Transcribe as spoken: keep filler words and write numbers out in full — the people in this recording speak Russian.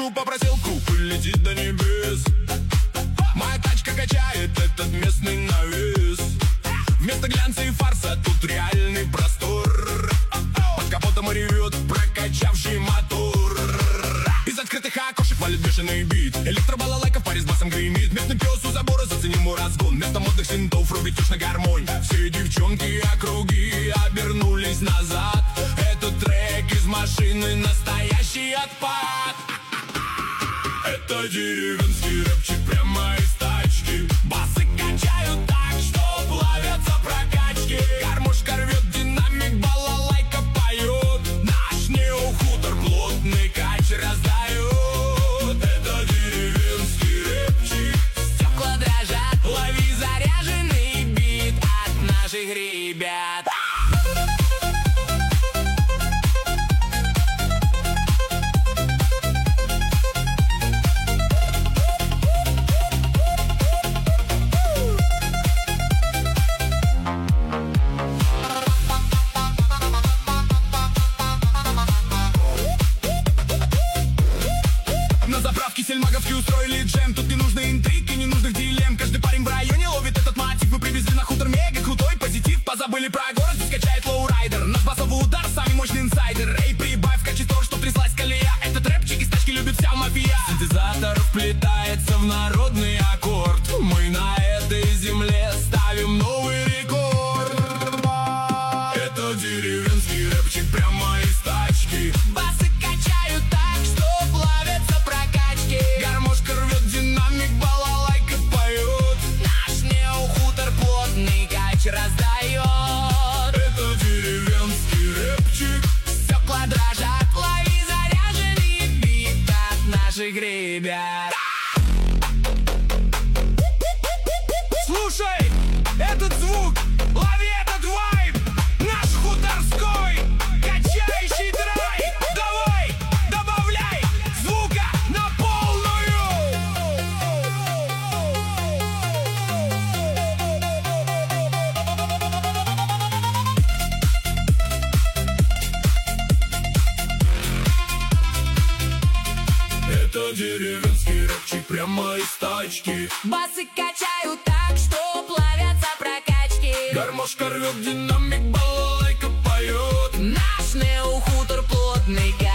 Ему попросил круг и летит до небес. Моя тачка качает этот местный навес. Вместо глянца и фарса тут реальный простор. Под капотом ревет прокачавший мотор. Из открытых окошек валит бешеный бит. Электробалалайка в паре с басом гремит. Местный пес у забора, заценим его разгон. Вместо модных синтов рубит уж на гармонь. Все девчонки округи обернулись назад. Этот трек из машины настоящий отпад. Это деревенский рэпчик прямо из тачки. Басы качают так, что плавятся прокачки. Гармошка рвет, динамик, балалайка поет. Наш неохутор плотный кач раздает. Это деревенский рэпчик. Стекла дрожат, лови заряженный бит от наших ребят. Сельмаговский устроили джем. Тут не нужно интриг и не нужных дилемм. Каждый парень в районе ловит этот мотив. Мы привезли на хутор мега крутой позитив. Позабыли про город, здесь качает лоурайдер. Наш басовый удар, самый мощный инсайдер. Эй, прибавь, качай то, что тряслась колея. Этот рэпчик из тачки любит вся мафия. Синтезатор вплетается в народный аккорд. Мы на этой земле ставим новый рекорд. Это деревенский рэпчик прямо из тачки. Басы качают так, что плавятся прокачки. Гармошка рвет, динамик, балалайка поет. Наш неохутор плотный кач раздает. Это деревенский рэпчик. Стекла дрожат, лови заряженный бит от наших ребят. Слушай, этот звук, лови этот вайб. Наш хуторской, качающий драйв. Давай, добавляй звука на полную. Это деревенский рэпчик прямо из тачки. Басы качают так, что плавятся прокачки. Гармошка рвет, динамик, балалайка поет. Наш неохутор плотный кач